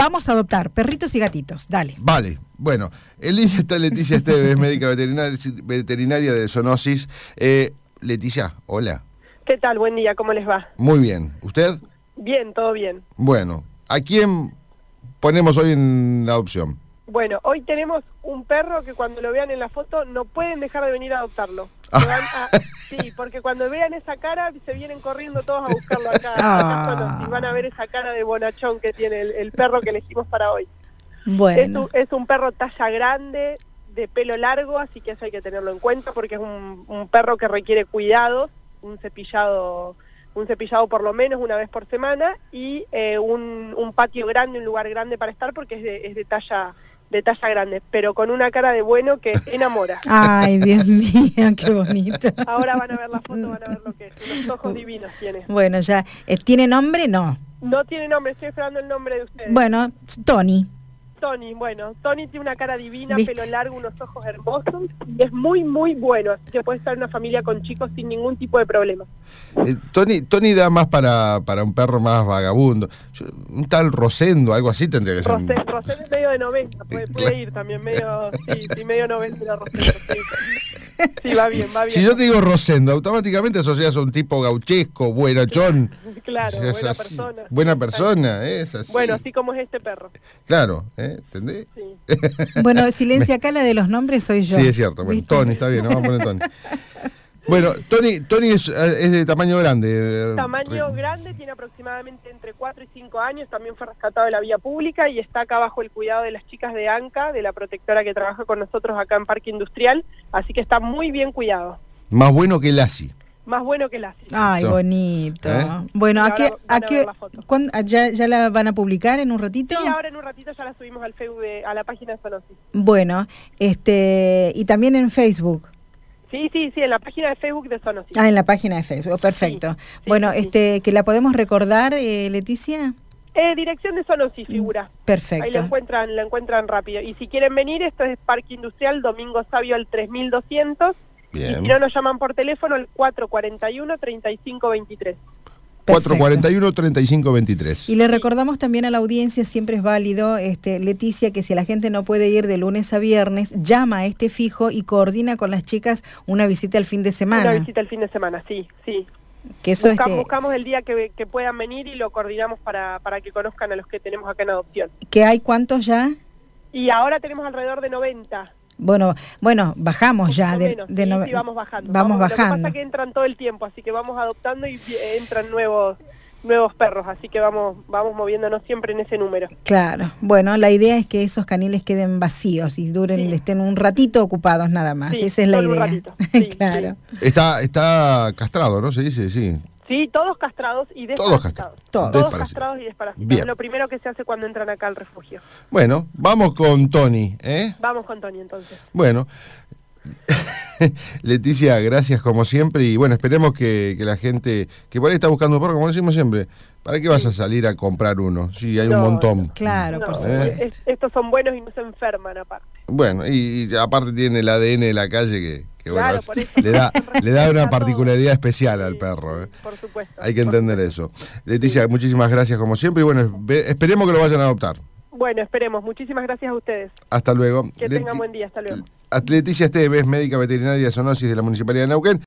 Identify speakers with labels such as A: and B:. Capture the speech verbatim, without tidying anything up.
A: vamos a adoptar perritos y gatitos, dale.
B: Vale, bueno, en línea está Leticia Esteves, médica veterinaria, veterinaria de Zoonosis. Eh, Leticia, hola.
C: ¿Qué tal? Buen día, ¿cómo les va?
B: Muy bien, ¿usted?
C: Bien, todo bien.
B: Bueno, ¿a quién ponemos hoy en la adopción?
C: Bueno, hoy tenemos un perro que cuando lo vean en la foto no pueden dejar de venir a adoptarlo.
B: Ah.
C: Se van a- sí, porque cuando vean esa cara se vienen corriendo todos a buscarlo acá.
A: Ah.
C: acá solo, y van a ver esa cara de bonachón que tiene el, el perro que elegimos para hoy. Es
A: Bueno,
C: un, es un perro talla grande, de pelo largo, así que eso hay que tenerlo en cuenta porque es un, un perro que requiere cuidados, un cepillado un cepillado por lo menos una vez por semana y eh, un, un patio grande, un lugar grande para estar porque es de, es de talla de talla grande, pero con una cara de bueno que enamora.
A: ay, Dios mío, qué bonito.
C: Ahora van a ver la foto, van a ver lo que es. Unos ojos divinos tiene.
A: Bueno, ya, eh, ¿tiene nombre? No.
C: No tiene nombre, estoy esperando el nombre de ustedes.
A: Bueno, Tony.
C: Tony, bueno, Tony tiene una cara divina,
A: ¿Viste?
C: pelo largo, unos ojos hermosos y es muy, muy bueno, así que puede estar en una familia con chicos sin ningún tipo de problema.
B: Eh, Tony, Tony da más para, para un perro más vagabundo. Yo- un tal Rosendo, algo así tendría que ser. un-
C: Rosé, Rosé es medio de noventa, puede, puede ir también, medio, sí, sí, medio noventa Rosé, sí. Sí, va bien, va bien.
B: Si yo te digo Rosendo, automáticamente asocias a un tipo gauchesco, buenachón.
C: Claro,
B: Es
C: buena
B: así.
C: persona.
B: Buena persona, es así.
C: Bueno, así como es este perro.
B: Claro, ¿eh? ¿Entendés?
C: Sí.
A: Bueno, silencia acá, la de los nombres soy yo.
B: Sí, es cierto. Bueno,
A: ¿Viste?
B: Tony, está bien, vamos a poner Tony. Bueno, Tony, Tony es, es de tamaño grande.
C: Tamaño grande, tiene aproximadamente entre cuatro y cinco años, también fue rescatado de la vía pública y está acá bajo el cuidado de las chicas de ANCA, de la protectora que trabaja con nosotros acá en Parque Industrial, así que está muy bien cuidado.
B: Más bueno que Lassie.
C: Más bueno que el ASI.
A: Ay,
B: So,
A: bonito.
B: ¿eh?
A: Bueno, ¿a
C: Ahora
A: qué,
C: van
A: a
C: a
A: qué,
C: ver la foto.
A: cuándo- ya, ya la van a publicar en un ratito?
C: Y ahora en un ratito ya la subimos al Facebook, de- a la página de Zoonosis.
A: Bueno, este, y también en Facebook.
C: Sí, sí, sí, en la página de Facebook de Zoonosis.
A: Ah, en la página de Facebook, perfecto.
C: Sí, sí,
A: bueno,
C: sí, sí.
A: este, que la podemos recordar, eh, Leticia.
C: Eh, dirección de Zoonosis figura. Ahí la
A: Perfecto.
C: encuentran, la encuentran rápido. Y si quieren venir, esto es Parque Industrial, Domingo Sabio al tres mil doscientos. Y
B: Bien.
C: si no, nos llaman por teléfono al cuatro cuatro uno, tres cinco dos tres.
B: cuatro
A: Perfecto.
B: cuatro uno, treinta y cinco veintitrés.
A: Y le recordamos también a la audiencia, siempre es válido, este, Leticia, que si la gente no puede ir de lunes a viernes, llama a este fijo y coordina con las chicas una visita el fin de semana.
C: Una visita el fin de semana, sí, sí.
A: Que eso
C: Busca-
A: este,
C: Buscamos el día que, que puedan venir y lo coordinamos para, para que conozcan a los que tenemos acá en adopción.
A: que hay cuántos ya.
C: Y ahora tenemos alrededor de noventa.
A: Bueno, bueno, bajamos ya
C: Más o
A: de,
C: menos,
A: de
C: sí,
A: nove-
C: sí, vamos bajando.
A: Vamos
C: Lo que
A: bajando.
C: pasa es que entran todo el tiempo, así que vamos adoptando y eh, entran nuevos nuevos perros, así que vamos vamos moviéndonos siempre en ese número.
A: Claro. Bueno, la idea es que esos caniles queden vacíos y duren,
C: Sí.
A: estén un ratito ocupados nada más.
C: Sí,
A: Esa es la
C: solo un
A: idea.
C: ratito. Sí,
A: claro.
B: Está, está castrado, ¿no? Se dice, sí.
C: Sí, todos castrados y
B: Todos
C: desparasitados.
B: castrados.
A: Todos.
C: Todos
B: Desparasitados.
C: castrados y desparasitados.
B: Bien.
C: Es lo primero que se hace cuando entran acá al refugio.
B: Bueno, vamos con Tony, ¿eh?
C: Vamos con Tony entonces.
B: Bueno. Leticia, gracias como siempre y bueno, esperemos que, que la gente que por ahí está buscando un perro, como decimos siempre, ¿para qué vas a salir a comprar uno? Sí, hay un
C: No,
B: montón.
A: Claro,
C: No,
A: por
B: Eh.
A: supuesto.
C: es- estos son buenos y no se enferman aparte.
B: Bueno, y, y aparte tiene el A D N de la calle que, que, bueno,
C: Claro,
B: es-
C: por eso.
B: le da le da una
C: Respeta
B: particularidad
C: todo.
B: especial al
C: Sí,
B: perro. ¿eh?
C: Por supuesto.
B: Hay que
C: por
B: entender
C: supuesto.
B: eso. Leticia, muchísimas gracias como siempre y bueno, ve- esperemos que lo vayan a adoptar.
C: Bueno, esperemos. Muchísimas gracias a ustedes.
B: Hasta luego.
C: Que
B: Leti-
C: tengan buen día. Hasta luego.
B: Leticia Esteves, médica veterinaria de Zoonosis de la Municipalidad de Neuquén.